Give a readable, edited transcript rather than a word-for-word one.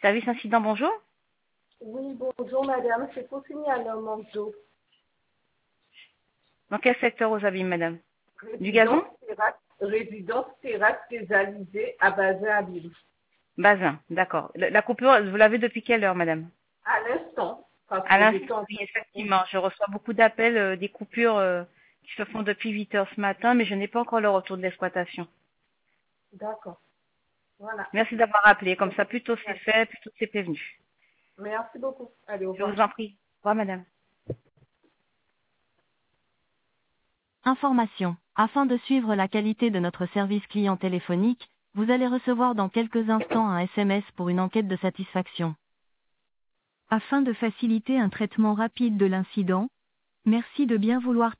Service incident, bonjour. Oui, bonjour madame, c'est pour signer un manque d'eau. Dans quel secteur aux abîmes, madame? Du gazon? Résidence Terrasse des Alizés à Bazin-Abîme. Bazin, d'accord. La coupure, vous l'avez depuis quelle heure, madame? À l'instant, parce À que l'instant, j'étais en oui, train de... effectivement. Je reçois beaucoup d'appels, des coupures qui se font depuis 8 heures ce matin, mais je n'ai pas encore le retour de l'exploitation. D'accord, voilà. Merci d'avoir appelé. Comme ça, plus tôt c'est fait, plus tôt c'est prévenu. Merci beaucoup. Allez, au Je revoir. vous en prie. Au revoir, madame. Information. Afin de suivre la qualité de notre service client téléphonique, vous allez recevoir dans quelques instants un SMS pour une enquête de satisfaction. Afin de faciliter un traitement rapide de l'incident, merci de bien vouloir